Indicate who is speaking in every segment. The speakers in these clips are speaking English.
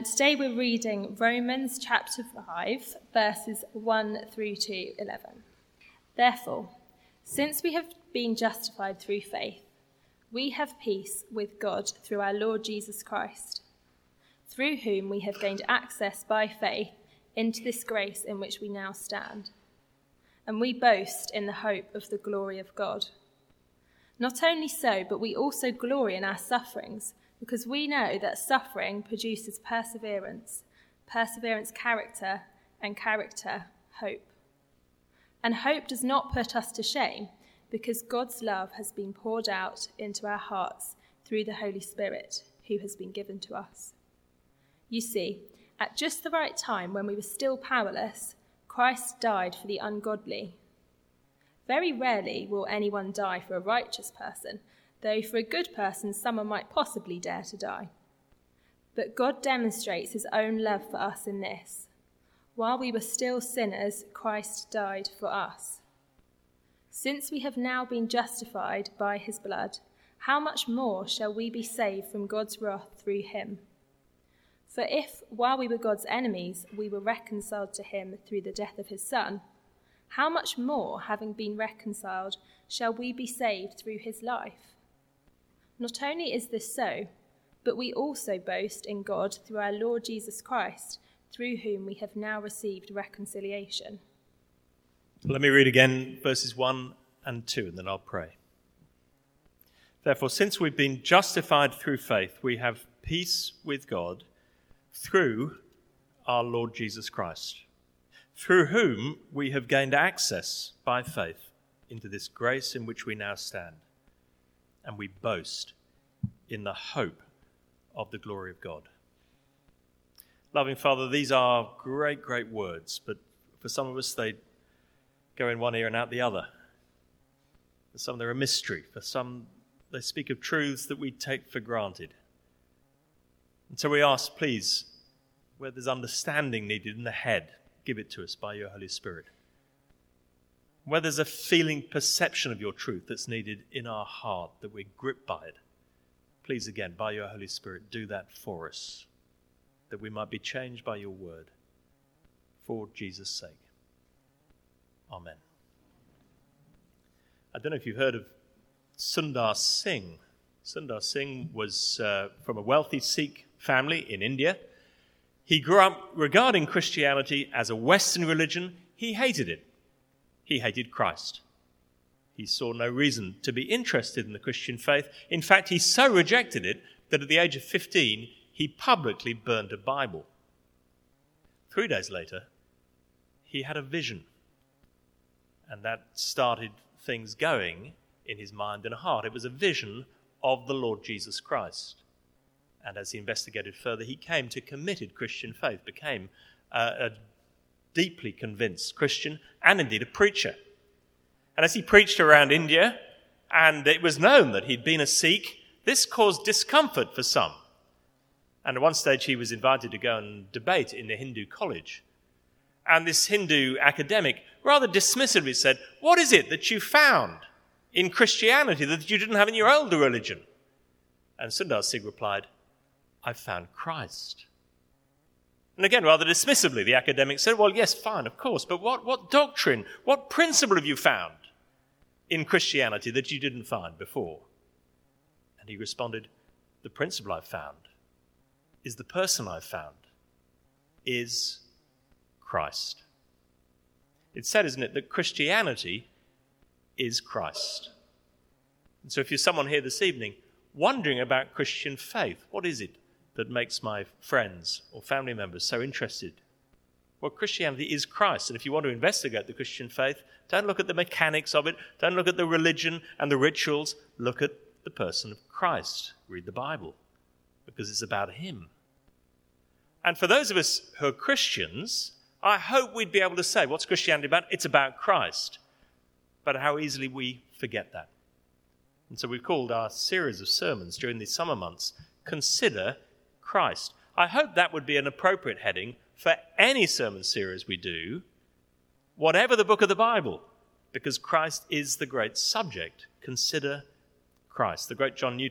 Speaker 1: Today we're reading Romans chapter 5, verses 1 through to 11. Therefore, since we have been justified through faith, we have peace with God through our Lord Jesus Christ, through whom we have gained access by faith into this grace in which we now stand. And we boast in the hope of the glory of God. Not only so, but we also glory in our sufferings, because we know that suffering produces perseverance, perseverance character, and character hope. And hope does not put us to shame, because God's love has been poured out into our hearts through the Holy Spirit, who has been given to us. You see, at just the right time when we were still powerless, Christ died for the ungodly. Very rarely will anyone die for a righteous person, though for a good person someone might possibly dare to die. But God demonstrates his own love for us in this: while we were still sinners, Christ died for us. Since we have now been justified by his blood, how much more shall we be saved from God's wrath through him? For if, while we were God's enemies, we were reconciled to him through the death of his Son, how much more, having been reconciled, shall we be saved through his life? Not only is this so, but we also boast in God through our Lord Jesus Christ, through whom we have now received reconciliation.
Speaker 2: Let me read again verses 1 and 2, and then I'll pray. Therefore, since we've been justified through faith, we have peace with God through our Lord Jesus Christ, through whom we have gained access by faith into this grace in which we now stand. And we boast in the hope of the glory of God. Loving Father, these are great, great words, but for some of us they go in one ear and out the other. For some they're a mystery. For some they speak of truths that we take for granted. And so we ask, please, where there's understanding needed in the head, give it to us by your Holy Spirit. Where there's a feeling perception of your truth that's needed in our heart, that we're gripped by it, please again, by your Holy Spirit, do that for us, that we might be changed by your word, for Jesus' sake. Amen. I don't know if you've heard of Sundar Singh. Sundar Singh was from a wealthy Sikh family in India. He grew up regarding Christianity as a Western religion. He hated it. He hated Christ. He saw no reason to be interested in the Christian faith. In fact, he so rejected it that at the age of 15, he publicly burned a Bible. 3 days later, he had a vision. And that started things going in his mind and heart. It was a vision of the Lord Jesus Christ. And as he investigated further, he came to committed Christian faith, became a deeply convinced Christian and indeed a preacher. And as he preached around India, and it was known that he'd been a Sikh, this caused discomfort for some. And at one stage he was invited to go and debate in a Hindu college. And this Hindu academic rather dismissively said, "What is it that you found in Christianity that you didn't have in your older religion?" And Sundar Singh replied, "I found Christ." And again, rather dismissively, the academic said, "Well, yes, fine, of course, but what doctrine, what principle have you found in Christianity that you didn't find before?" And he responded, "The principle I've found is the person I've found is Christ." It's said, isn't it, that Christianity is Christ. And so if you're someone here this evening wondering about Christian faith, what is it that makes my friends or family members so interested? Well, Christianity is Christ. And if you want to investigate the Christian faith, don't look at the mechanics of it. Don't look at the religion and the rituals. Look at the person of Christ. Read the Bible, because it's about him. And for those of us who are Christians, I hope we'd be able to say, what's Christianity about? It's about Christ. But how easily we forget that. And so we've called our series of sermons during these summer months, Consider Christ. I hope that would be an appropriate heading for any sermon series we do, whatever the book of the Bible, because Christ is the great subject. Consider Christ. The great John Newton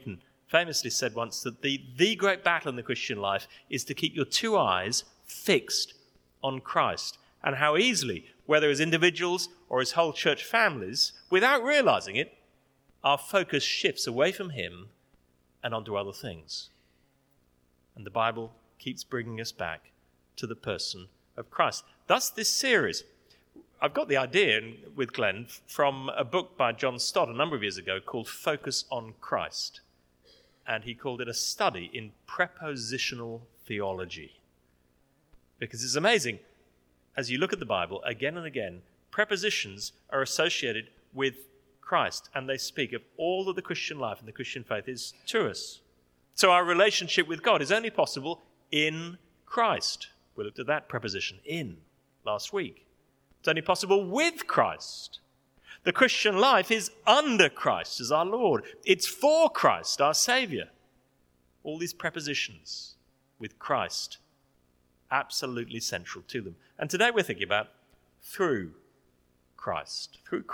Speaker 2: famously said once that the great battle in the Christian life is to keep your two eyes fixed on Christ, and how easily, whether as individuals or as whole church families, without realizing it, our focus shifts away from him and onto other things. And the Bible keeps bringing us back to the person of Christ. Thus, this series, I've got the idea with Glenn from a book by John Stott a number of years ago called Focus on Christ. And he called it a study in prepositional theology. Because it's amazing, as you look at the Bible again and again, prepositions are associated with Christ, and they speak of all that the Christian life and the Christian faith is to us. So our relationship with God is only possible in Christ. We looked at that preposition, in, last week. It's only possible with Christ. The Christian life is under Christ as our Lord. It's for Christ, our Saviour. All these prepositions with Christ, absolutely central to them. And today we're thinking about through Christ,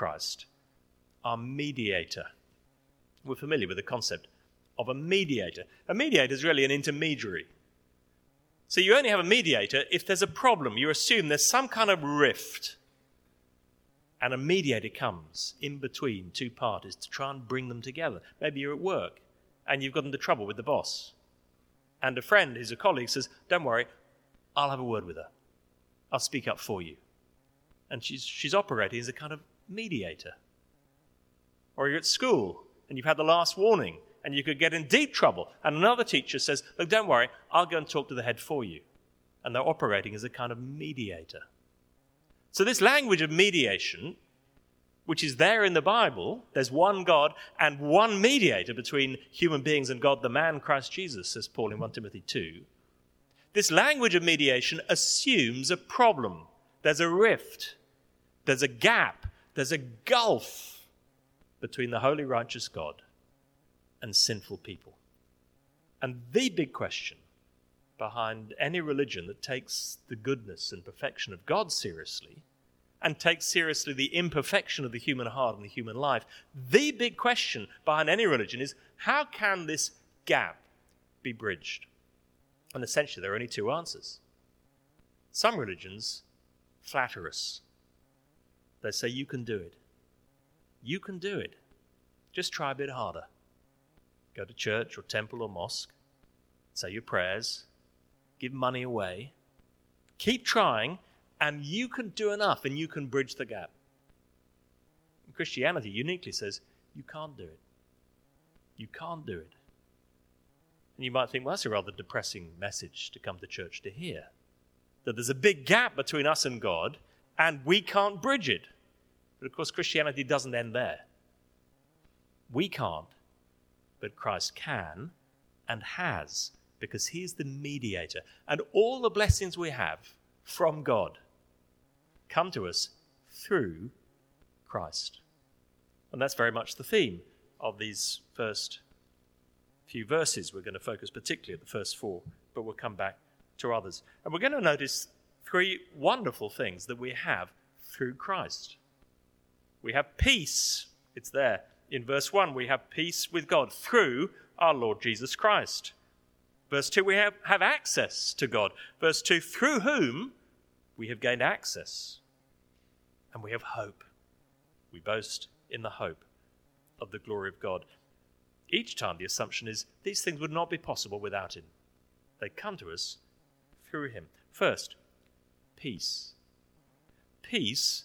Speaker 2: our mediator. We're familiar with the concept of a mediator. A mediator is really an intermediary. So you only have a mediator if there's a problem. You assume there's some kind of rift, and a mediator comes in between two parties to try and bring them together. Maybe you're at work and you've got into trouble with the boss, and a friend who's a colleague says, "Don't worry, I'll have a word with her. I'll speak up for you." And she's operating as a kind of mediator. Or you're at school and you've had the last warning and you could get in deep trouble, and another teacher says, "Look, don't worry, I'll go and talk to the head for you." And they're operating as a kind of mediator. So this language of mediation, which is there in the Bible, there's one God and one mediator between human beings and God, the man Christ Jesus, says Paul in 1 Timothy 2. This language of mediation assumes a problem. There's a rift. There's a gap. There's a gulf between the holy, righteous God and sinful people. And the big question behind any religion that takes the goodness and perfection of God seriously and takes seriously the imperfection of the human heart and the human life, the big question behind any religion is, how can this gap be bridged? And essentially there are only two answers. Some religions flatter us. They say, you can do it. You can do it. Just try a bit harder. Go to church or temple or mosque. Say your prayers. Give money away. Keep trying, and you can do enough, and you can bridge the gap. And Christianity uniquely says, you can't do it. You can't do it. And you might think, well, that's a rather depressing message to come to church to hear. That there's a big gap between us and God, and we can't bridge it. But of course, Christianity doesn't end there. We can't, but Christ can and has, because he is the mediator. And all the blessings we have from God come to us through Christ. And that's very much the theme of these first few verses. We're going to focus particularly at the first four, but we'll come back to others. And we're going to notice three wonderful things that we have through Christ. We have peace. It's there. In verse 1, we have peace with God through our Lord Jesus Christ. Verse 2, we have access to God. Verse 2, through whom we have gained access. And we have hope. We boast in the hope of the glory of God. Each time the assumption is these things would not be possible without him. They come to us through him. First, peace. Peace,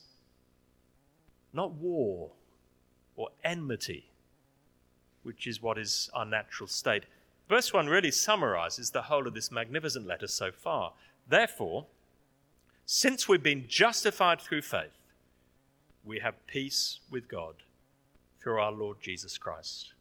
Speaker 2: not war or enmity, which is what is our natural state. Verse 1 really summarizes the whole of this magnificent letter so far. Therefore, since we've been justified through faith, we have peace with God through our Lord Jesus Christ.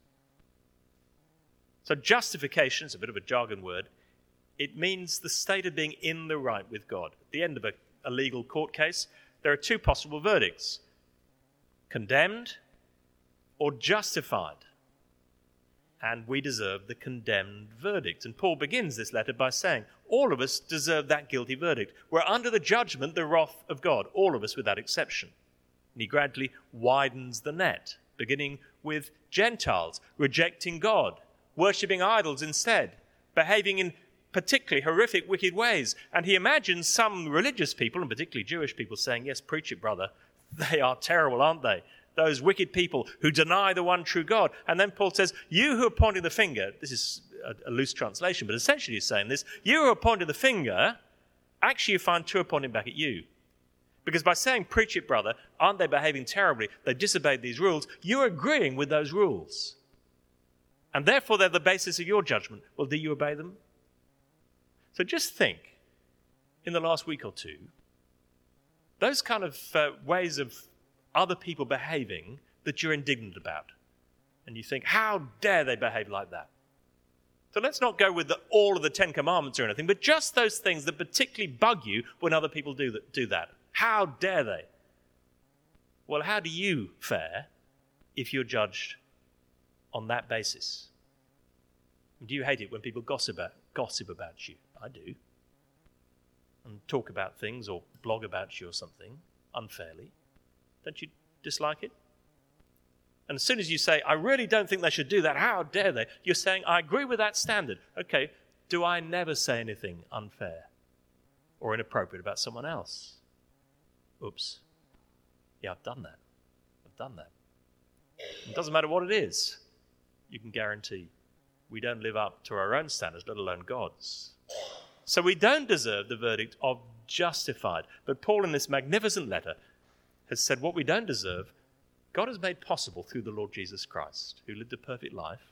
Speaker 2: So justification is a bit of a jargon word. It means the state of being in the right with God. At the end of a legal court case, there are two possible verdicts: condemned or justified. And we deserve the condemned verdict. And Paul begins this letter by saying, all of us deserve that guilty verdict. We're under the judgment, the wrath of God, all of us without exception. And he gradually widens the net, beginning with Gentiles rejecting God, worshipping idols instead, behaving in particularly horrific, wicked ways. And he imagines some religious people, and particularly Jewish people, saying, yes, preach it, brother. They are terrible, aren't they? Those wicked people who deny the one true God. And then Paul says, you who are pointing the finger, this is a loose translation, but essentially he's saying this, you who are pointing the finger, actually you find two are pointing back at you. Because by saying, preach it, brother, aren't they behaving terribly? They disobeyed these rules. You're agreeing with those rules. And therefore they're the basis of your judgment. Well, do you obey them? So just think, in the last week or two, those kind of ways of other people behaving that you're indignant about. And you think, how dare they behave like that? So let's not go with all of the 10 Commandments or anything, but just those things that particularly bug you when other people do that. How dare they? Well, how do you fare if you're judged on that basis? Do you hate it when people gossip about you? I do. And talk about things or blog about you or something unfairly. Don't you dislike it? And as soon as you say, I really don't think they should do that, how dare they? You're saying, I agree with that standard. Okay, do I never say anything unfair or inappropriate about someone else? Oops. Yeah, I've done that. It doesn't matter what it is. You can guarantee we don't live up to our own standards, let alone God's. So we don't deserve the verdict of justified. But Paul, in this magnificent letter, has said what we don't deserve, God has made possible through the Lord Jesus Christ, who lived a perfect life,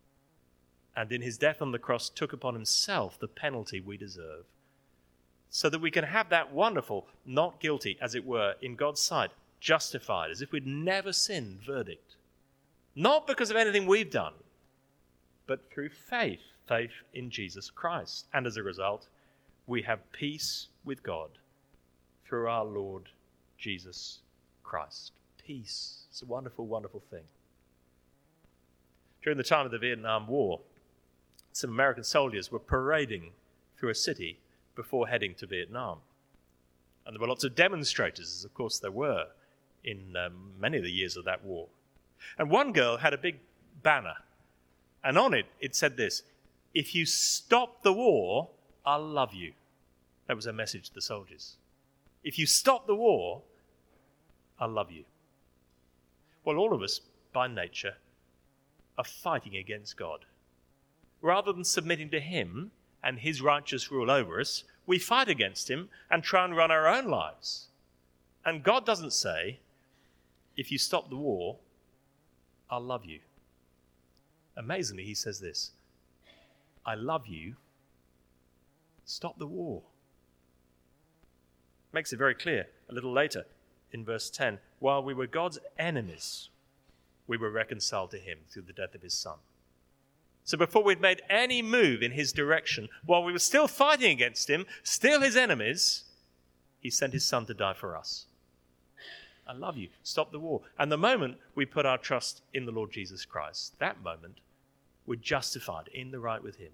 Speaker 2: and in his death on the cross took upon himself the penalty we deserve, so that we can have that wonderful, not guilty, as it were, in God's sight, justified, as if we'd never sinned verdict. Not because of anything we've done, but through faith in Jesus Christ. And as a result, we have peace with God through our Lord Jesus Christ. Peace. It's a wonderful, wonderful thing. During the time of the Vietnam War, some American soldiers were parading through a city before heading to Vietnam. And there were lots of demonstrators, as of course there were, in many of the years of that war. And one girl had a big banner, and on it, it said this, if you stop the war, I'll love you. That was her message to the soldiers. If you stop the war, I'll love you. Well, all of us, by nature, are fighting against God. Rather than submitting to him and his righteous rule over us, we fight against him and try and run our own lives. And God doesn't say, if you stop the war, I'll love you. Amazingly, he says this, I love you, stop the war. Makes it very clear a little later in verse 10, while we were God's enemies, we were reconciled to him through the death of his son. So before we'd made any move in his direction, while we were still fighting against him, still his enemies, he sent his son to die for us. I love you. Stop the war. And the moment we put our trust in the Lord Jesus Christ, that moment, we're justified in the right with him.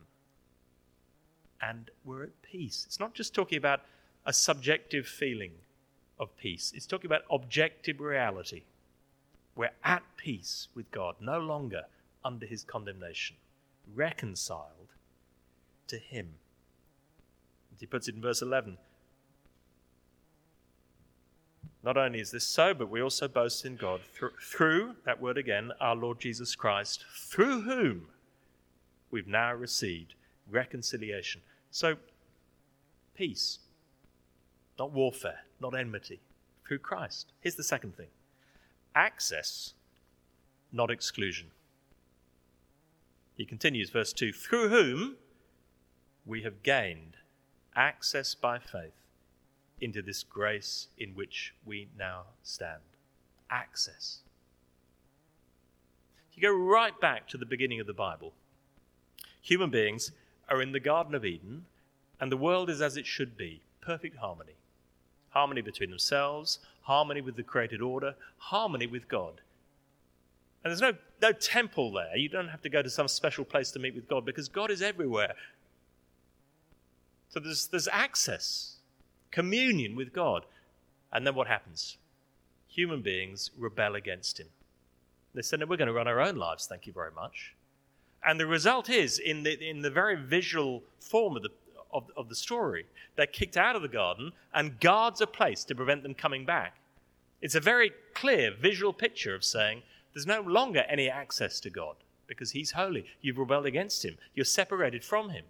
Speaker 2: And we're at peace. It's not just talking about a subjective feeling of peace. It's talking about objective reality. We're at peace with God, no longer under his condemnation, reconciled to him. As he puts it in verse 11, not only is this so, but we also boast in God through, that word again, our Lord Jesus Christ, through whom we've now received reconciliation. So, peace, not warfare, not enmity, through Christ. Here's the second thing. Access, not exclusion. He continues, verse 2, through whom we have gained access by faith into this grace in which we now stand. Access. You go right back to the beginning of the Bible. Human beings are in the Garden of Eden, and the world is as it should be, perfect harmony. Harmony between themselves, harmony with the created order, harmony with God. And there's no temple there. You don't have to go to some special place to meet with God because God is everywhere. So there's access, communion with God. And then what happens? Human beings rebel against him. They say, no, we're going to run our own lives, thank you very much. And the result is, in the very visual form of the story, they're kicked out of the garden and guards are placed to prevent them coming back. It's a very clear visual picture of saying there's no longer any access to God because he's holy. You've rebelled against him. You're separated from him.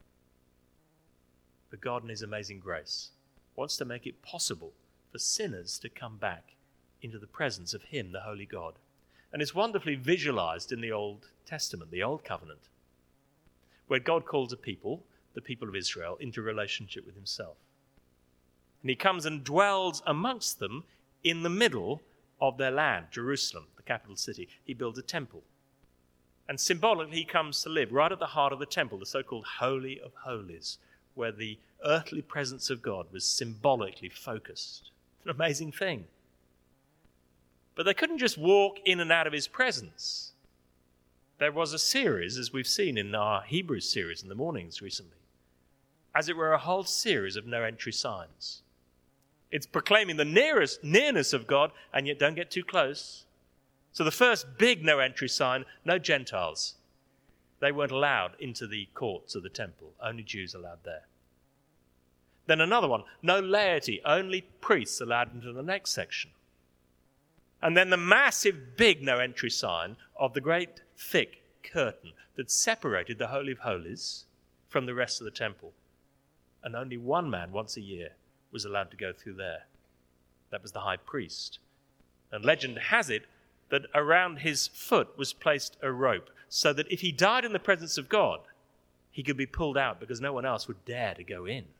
Speaker 2: But God, in his amazing grace, wants to make it possible for sinners to come back into the presence of him, the holy God. And it's wonderfully visualized in the Old Testament, the Old Covenant, where God calls a people, the people of Israel, into relationship with himself. And he comes and dwells amongst them in the middle of their land, Jerusalem, the capital city. He builds a temple. And symbolically, he comes to live right at the heart of the temple, the so-called Holy of Holies, where the earthly presence of God was symbolically focused. It's an amazing thing. But they couldn't just walk in and out of his presence. There was a series, as we've seen in our Hebrews series in the mornings recently, as it were a whole series of no-entry signs. It's proclaiming the nearness of God, and yet don't get too close. So the first big no-entry sign, no Gentiles. They weren't allowed into the courts of the temple. Only Jews allowed there. Then another one, no laity. Only priests allowed into the next section. And then the massive big no-entry sign of the great thick curtain that separated the Holy of Holies from the rest of the temple. And only one man once a year was allowed to go through there. That was the high priest. And legend has it that around his foot was placed a rope so that if he died in the presence of God, he could be pulled out because no one else would dare to go in.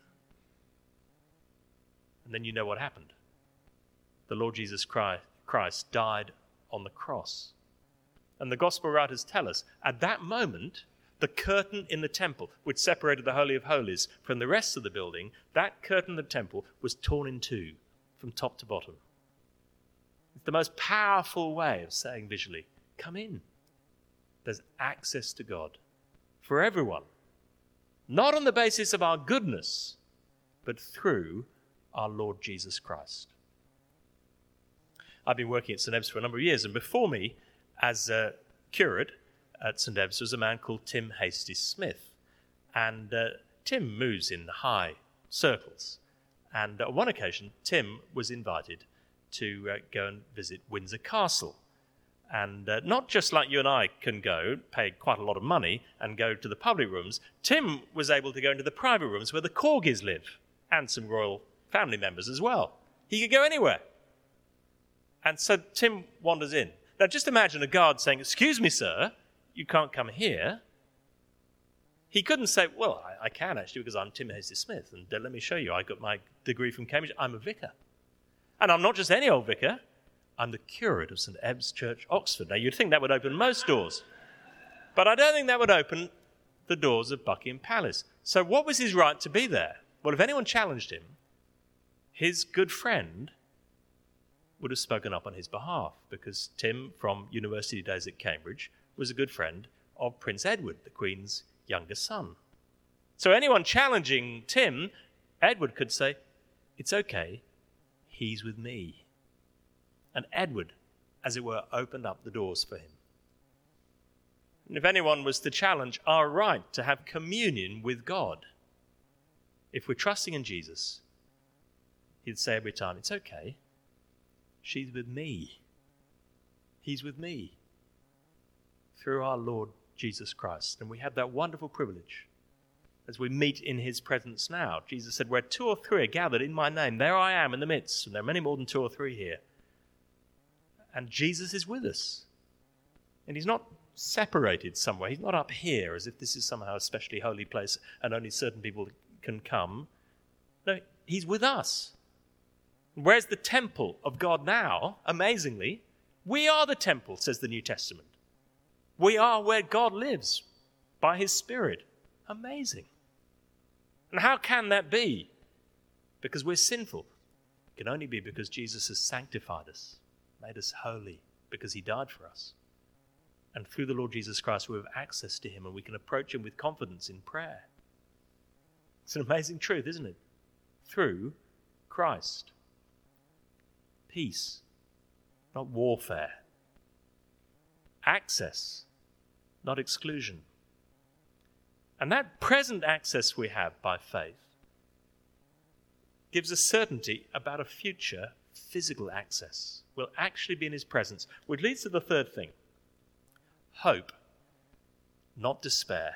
Speaker 2: And then you know what happened. The Lord Jesus Christ died on the cross. And the gospel writers tell us, at that moment, the curtain in the temple, which separated the Holy of Holies from the rest of the building, that curtain in the temple was torn in two from top to bottom. It's the most powerful way of saying visually, come in. There's access to God for everyone. Not on the basis of our goodness, but through our Lord Jesus Christ. I've been working at St. Ebbe's for a number of years, and before me, as a curate at St. Ebbe's, was a man called Tim Hasty Smith. And Tim moves in high circles. And on one occasion, Tim was invited to go and visit Windsor Castle. And not just like you and I can go, pay quite a lot of money, and go to the public rooms, Tim was able to go into the private rooms where the Corgis live, and some royal family members as well. He could go anywhere. And so Tim wanders in. Now just imagine a guard saying, "Excuse me, sir, you can't come here." He couldn't say, "Well, I can actually because I'm Tim Hasty Smith, and let me show you. I got my degree from Cambridge. I'm a vicar. And I'm not just any old vicar. I'm the curate of St. Ebbe's Church, Oxford." Now, you'd think that would open most doors. But I don't think that would open the doors of Buckingham Palace. So what was his right to be there? Well, if anyone challenged him, his good friend would have spoken up on his behalf, because Tim, from university days at Cambridge, was a good friend of Prince Edward, the Queen's younger son. So anyone challenging Tim, Edward could say, "It's okay, he's with me." And Edward, as it were, opened up the doors for him. And if anyone was to challenge our right to have communion with God, if we're trusting in Jesus, he'd say every time, "It's okay, she's with me. He's with me." Through our Lord Jesus Christ. And we have that wonderful privilege as we meet in his presence now. Jesus said, "Where 2 or 3 are gathered in my name, there I am in the midst." And there are many more than 2 or 3 here. And Jesus is with us. And he's not separated somewhere. He's not up here as if this is somehow a specially holy place and only certain people can come. No, he's with us. Where's the temple of God now? Amazingly, we are the temple, says the New Testament. We are where God lives by his Spirit. Amazing. And how can that be? Because we're sinful. It can only be because Jesus has sanctified us, made us holy, because he died for us. And through the Lord Jesus Christ, we have access to him and we can approach him with confidence in prayer. It's an amazing truth, isn't it? Through Christ. Peace, not warfare. Access, not exclusion. And that present access we have by faith gives us certainty about a future physical access. We'll actually be in his presence, which leads to the third thing. Hope, not despair,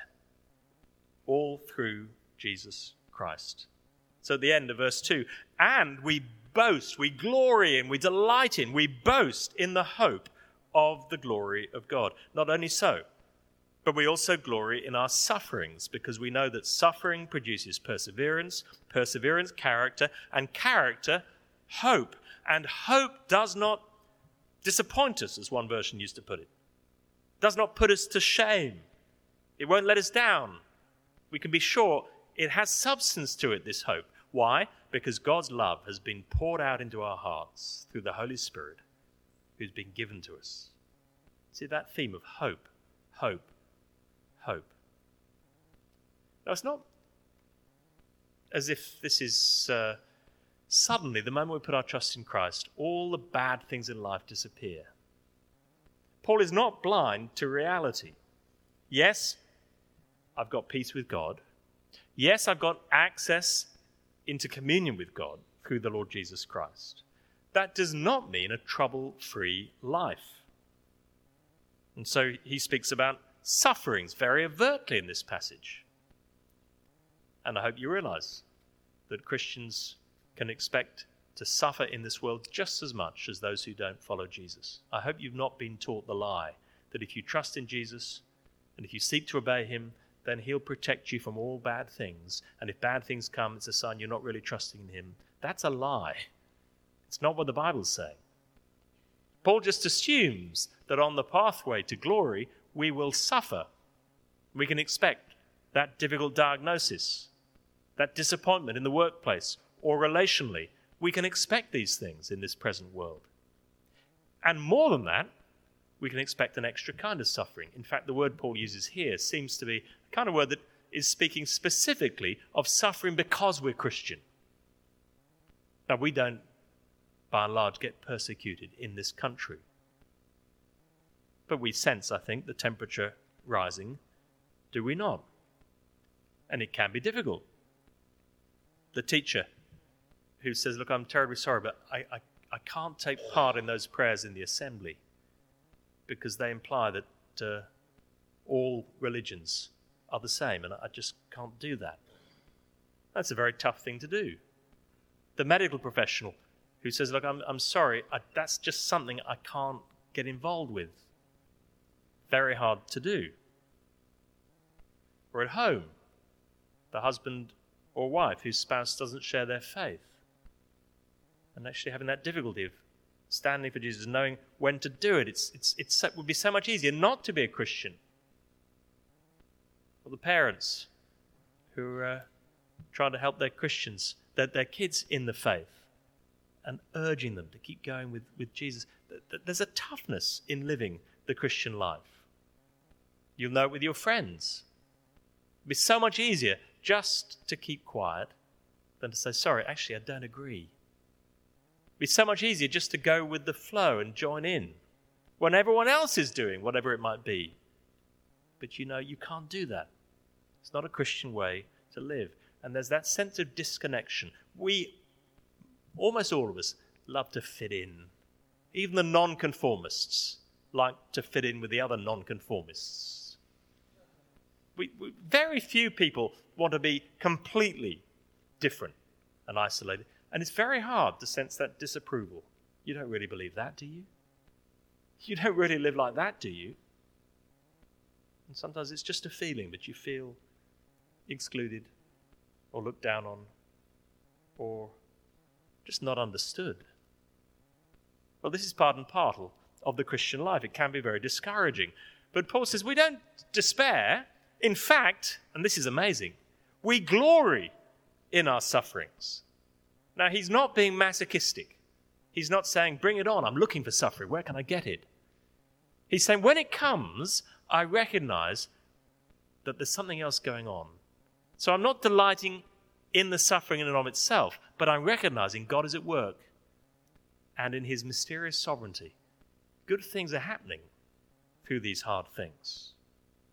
Speaker 2: all through Jesus Christ. So at the end of verse 2, and we boast, we glory in, we delight in, we boast in the hope of the glory of God. Not only so, but we also glory in our sufferings, because we know that suffering produces perseverance, perseverance, character, and character, hope. And hope does not disappoint us, as one version used to put it. Does not put us to shame. It won't let us down. We can be sure it has substance to it, this hope. Why? Because God's love has been poured out into our hearts through the Holy Spirit who's been given to us. See that theme of hope, hope, hope. Now, it's not as if this is suddenly, the moment we put our trust in Christ, all the bad things in life disappear. Paul is not blind to reality. Yes, I've got peace with God. Yes, I've got access into communion with God through the Lord Jesus Christ. That does not mean a trouble-free life. And so he speaks about sufferings very overtly in this passage. And I hope you realize that Christians can expect to suffer in this world just as much as those who don't follow Jesus. I hope you've not been taught the lie that if you trust in Jesus and if you seek to obey him, then he'll protect you from all bad things. And if bad things come, it's a sign you're not really trusting in him. That's a lie. It's not what the Bible's saying. Paul just assumes that on the pathway to glory, we will suffer. We can expect that difficult diagnosis, that disappointment in the workplace or relationally. We can expect these things in this present world. And more than that, we can expect an extra kind of suffering. In fact, the word Paul uses here seems to be the kind of word that is speaking specifically of suffering because we're Christian. Now, we don't, by and large, get persecuted in this country. But we sense, I think, the temperature rising, do we not? And it can be difficult. The teacher who says, look, I'm terribly sorry, but I can't take part in those prayers in the assembly because they imply that all religions are the same, and I just can't do that. That's a very tough thing to do. The medical professional who says, look, I'm sorry, that's just something I can't get involved with. Very hard to do. Or at home, the husband or wife whose spouse doesn't share their faith, and actually having that difficulty of standing for Jesus, knowing when to do it. It would be so much easier not to be a Christian. Or the parents who are trying to help their kids in the faith and urging them to keep going with Jesus. There's a toughness in living the Christian life. You'll know it with your friends. It'd be so much easier just to keep quiet than to say, sorry, actually, I don't agree. It'd be so much easier just to go with the flow and join in when everyone else is doing whatever it might be. But you know, you can't do that. It's not a Christian way to live. And there's that sense of disconnection. Almost all of us, love to fit in. Even the nonconformists like to fit in with the other nonconformists. Very few people want to be completely different and isolated. And it's very hard to sense that disapproval. You don't really believe that, do you? You don't really live like that, do you? And sometimes it's just a feeling that you feel excluded or looked down on or just not understood. Well, this is part and parcel of the Christian life. It can be very discouraging. But Paul says we don't despair. In fact, and this is amazing, we glory in our sufferings. Now, he's not being masochistic. He's not saying, bring it on, I'm looking for suffering, where can I get it? He's saying, when it comes, I recognize that there's something else going on. So I'm not delighting in the suffering in and of itself, but I'm recognizing God is at work. And in his mysterious sovereignty, good things are happening through these hard things.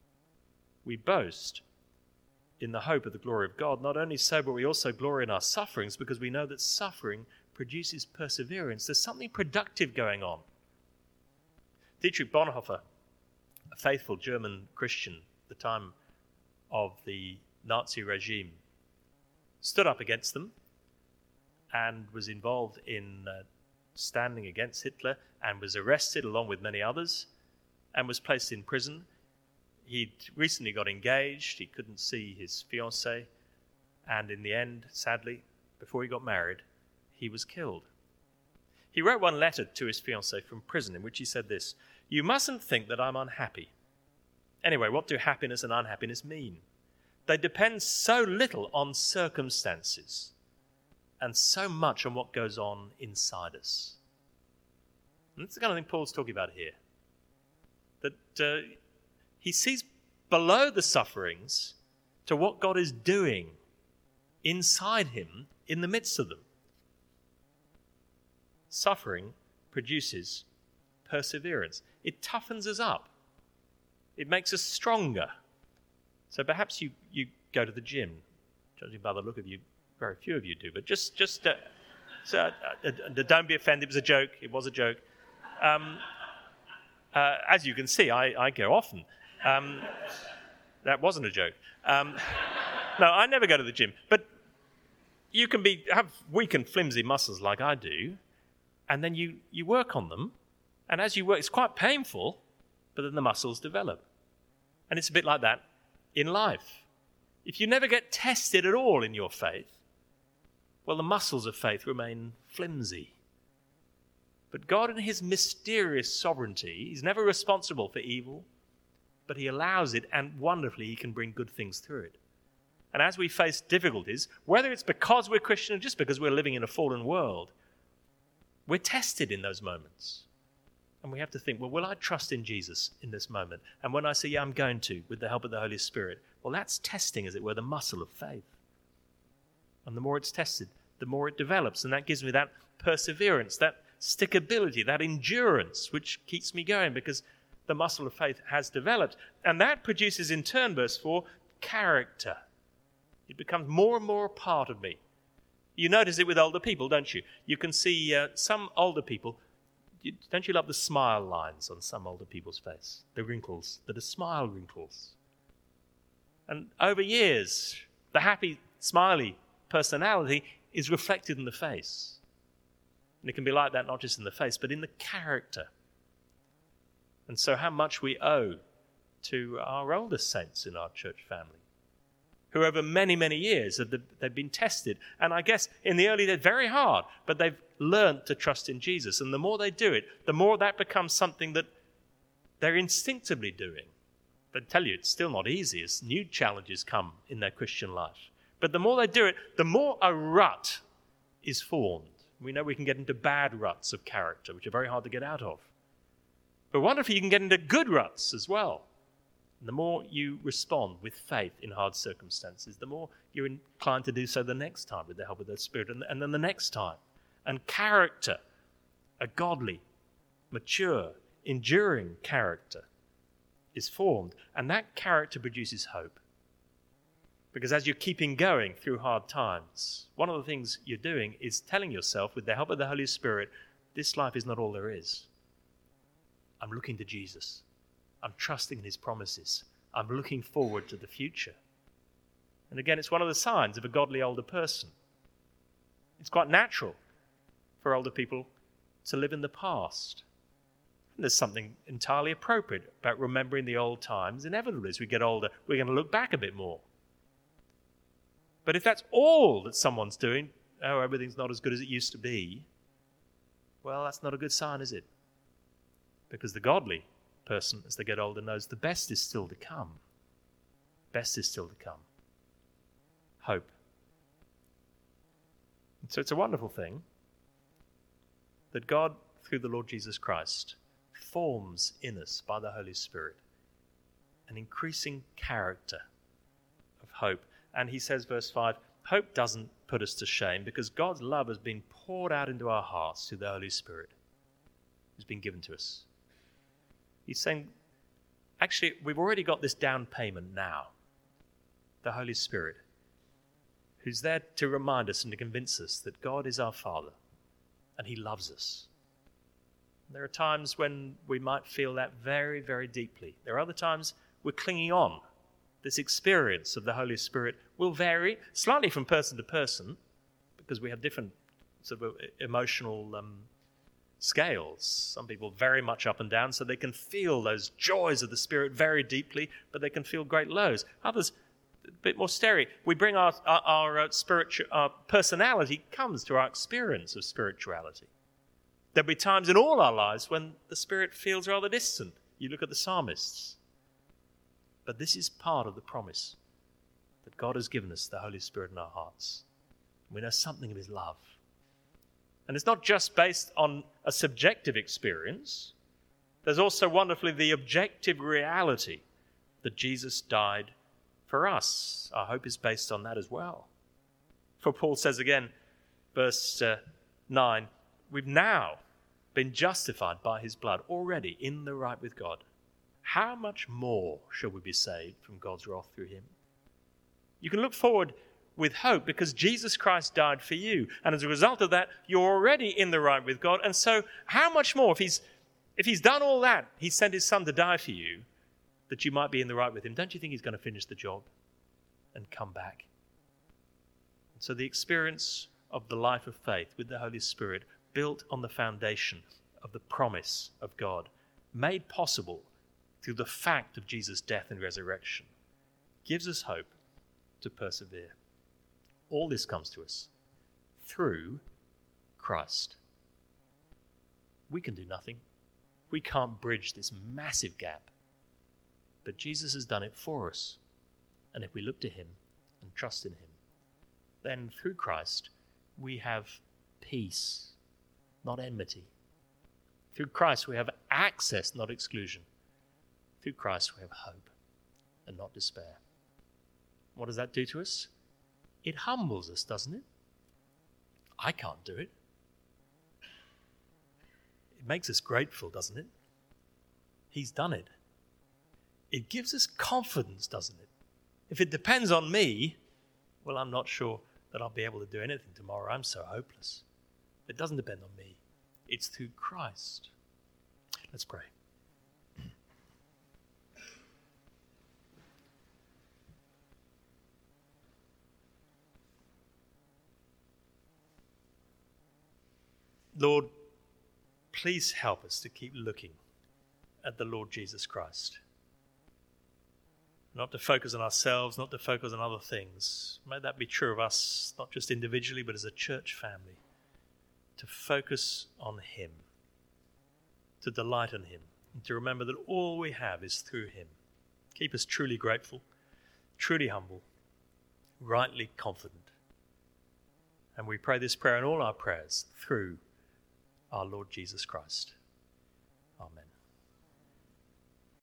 Speaker 2: we boast in the hope of the glory of God. Not only so, but we also glory in our sufferings, because we know that suffering produces perseverance. There's something productive going on. Dietrich Bonhoeffer, a faithful German Christian at the time of the Nazi regime, stood up against them and was involved in standing against Hitler, and was arrested along with many others and was placed in prison. He'd recently got engaged. He couldn't see his fiancée, and in the end, sadly, before he got married, he was killed. He wrote one letter to his fiancée from prison in which he said this: "You mustn't think that I'm unhappy. Anyway, what do happiness and unhappiness mean? They depend so little on circumstances and so much on what goes on inside us." And that's the kind of thing Paul's talking about here. That he sees below the sufferings to what God is doing inside him in the midst of them. Suffering produces perseverance. It toughens us up. It makes us stronger. So perhaps you go to the gym. Judging by the look of you, very few of you do. But just don't be offended. It was a joke. It was a joke. As you can see, I go often. That wasn't a joke. No, I never go to the gym. But you can have weak and flimsy muscles like I do, and then you work on them. And as you work, it's quite painful, but then the muscles develop. And it's a bit like that in life. If you never get tested at all in your faith, well, the muscles of faith remain flimsy. But God, in his mysterious sovereignty, is never responsible for evil, but he allows it, and wonderfully he can bring good things through it. And as we face difficulties, whether it's because we're Christian or just because we're living in a fallen world, we're tested in those moments. And we have to think, well, will I trust in Jesus in this moment? And when I say, yeah, I'm going to, with the help of the Holy Spirit, well, that's testing, as it were, the muscle of faith. And the more it's tested, the more it develops. And that gives me that perseverance, that stickability, that endurance, which keeps me going because the muscle of faith has developed. And that produces, in turn, verse 4, character. It becomes more and more a part of me. You notice it with older people, don't you? You can see some older people. Don't you love the smile lines on some older people's face? The wrinkles that are smile wrinkles. And over years, the happy, smiley personality is reflected in the face. And it can be like that not just in the face, but in the character. And so how much we owe to our older saints in our church family, who over many, many years they've been tested. And I guess in the early days, very hard, but they've learned to trust in Jesus. And the more they do it, the more that becomes something that they're instinctively doing. But I tell you, it's still not easy as new challenges come in their Christian life. But the more they do it, the more a rut is formed. We know we can get into bad ruts of character, which are very hard to get out of. But wonderfully, you can get into good ruts as well. And the more you respond with faith in hard circumstances, the more you're inclined to do so the next time with the help of the Spirit, and then the next time. And character, a godly, mature, enduring character, is formed. And that character produces hope. Because as you're keeping going through hard times, one of the things you're doing is telling yourself, with the help of the Holy Spirit, this life is not all there is. I'm looking to Jesus. I'm trusting in his promises. I'm looking forward to the future. And again, it's one of the signs of a godly older person. It's quite natural for older people to live in the past. And there's something entirely appropriate about remembering the old times. Inevitably, as we get older, we're going to look back a bit more. But if that's all that someone's doing, oh, everything's not as good as it used to be, well, that's not a good sign, is it? Because the godly person, as they get older, knows the best is still to come. Best is still to come. Hope. And so it's a wonderful thing that God, through the Lord Jesus Christ, forms in us by the Holy Spirit an increasing character of hope. And he says, verse 5, hope doesn't put us to shame because God's love has been poured out into our hearts through the Holy Spirit who's been given to us. He's saying actually, we've already got this down payment now. The Holy Spirit, who's there to remind us and to convince us that God is our Father and he loves us. There are times when we might feel that very, very deeply. There are other times we're clinging on. This experience of the Holy Spirit will vary slightly from person to person because we have different sort of emotional scales. Some people very much up and down, so they can feel those joys of the Spirit very deeply, but they can feel great lows. Others, a bit more steady. We bring our personality comes to our experience of spirituality. There'll be times in all our lives when the Spirit feels rather distant. You look at the psalmists. But this is part of the promise that God has given us the Holy Spirit in our hearts. We know something of his love. And it's not just based on a subjective experience. There's also wonderfully the objective reality that Jesus died for us. Our hope is based on that as well. For Paul says again, verse 9, we've now been justified by his blood, already in the right with God. How much more shall we be saved from God's wrath through him? You can look forward with hope because Jesus Christ died for you. And as a result of that, you're already in the right with God. And so how much more, if he's done all that, he sent his son to die for you, that you might be in the right with him. Don't you think he's going to finish the job and come back? And so the experience of the life of faith with the Holy Spirit, built on the foundation of the promise of God, made possible through the fact of Jesus' death and resurrection, gives us hope to persevere. All this comes to us through Christ. We can do nothing. We can't bridge this massive gap. But Jesus has done it for us. And if we look to him and trust in him, then through Christ we have peace, not enmity. Through Christ we have access, not exclusion. Through Christ we have hope and not despair. What does that do to us? It humbles us, doesn't it? I can't do it. It makes us grateful, doesn't it? He's done it. It gives us confidence, doesn't it? If it depends on me, well, I'm not sure that I'll be able to do anything tomorrow. I'm so hopeless. It doesn't depend on me. It's through Christ. Let's pray. Lord, please help us to keep looking at the Lord Jesus Christ. Not to focus on ourselves, not to focus on other things. May that be true of us, not just individually, but as a church family. To focus on him, to delight in him, and to remember that all we have is through him. Keep us truly grateful, truly humble, rightly confident. And we pray this prayer in all our prayers through our Lord Jesus Christ.